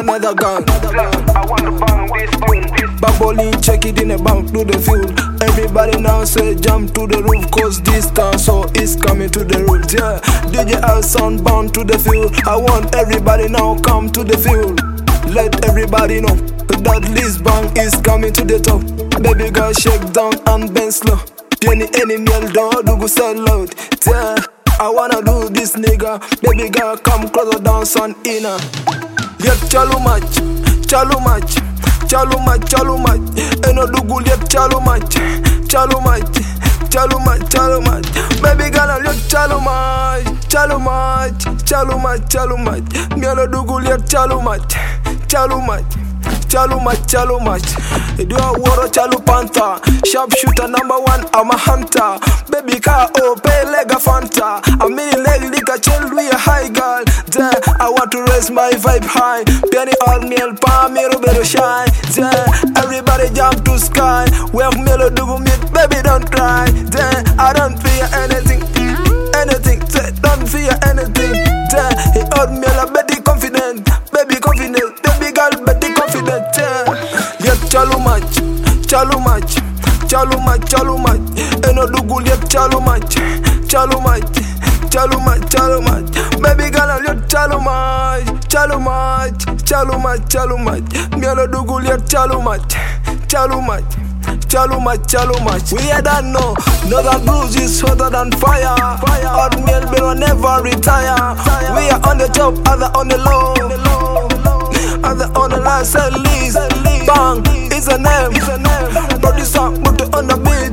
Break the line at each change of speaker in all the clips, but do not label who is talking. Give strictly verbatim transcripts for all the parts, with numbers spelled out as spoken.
another gun.
I want to bang this tune.
Baboli, check it in the bank, do the fuel. Everybody now say jump to the roof, cause this town so is coming to the roof. Yeah, D J L sound bound to the field. I want everybody now come to the field. Let everybody know that Lisbon is coming to the top. Baby girl shake down and bend slow. Penny any meal door do go sell out. Yeah, I wanna do this nigga. Baby girl come closer dance on inner. Yep, chalu match, chalu match, chalu match, chalu match. Eno do good yep, chalu match, chalu match, chalu match, chalu match. Baby girl yep, chalu match, chalu match, chalu match, chalu match. Me eno do good yep, chalu match, chalu match. Chalu match, chalu match. Do a war, chalu panther. Sharpshooter number one, I'm a hunter. Baby car, oh, pay leg a fanta. I'm in leg like a chill, we a high girl. Yeah, I want to raise my vibe high. Penny all meal, palm, me better shine. Yeah, everybody jump to sky. We have melo do meet, baby don't cry. Yeah, I don't fear anything, anything. Yeah, don't fear anything. Yeah, he all meal, I bet he confident, baby confident, baby girl, bet he confident. Yep, chalu match, chalu match, chalu match, chalu match. Eno do good, yep, chalu match, chalu match, chalu match, chalu match. Baby girl, yep, chalu match, chalu match, chalu match, chalu match. Me eno do good, yep, chalu match, chalu match. Chalu match, chalu match. We had that no, know that blues is hotter than fire. Fire. Hot meal will never retire. We are on the top, other on the low. Other on the line, say Liz. Bang, is a name. Producer, put it on the beat.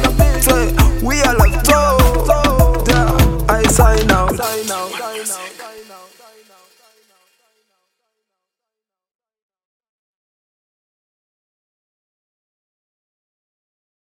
Say, we are like, so. I sign out.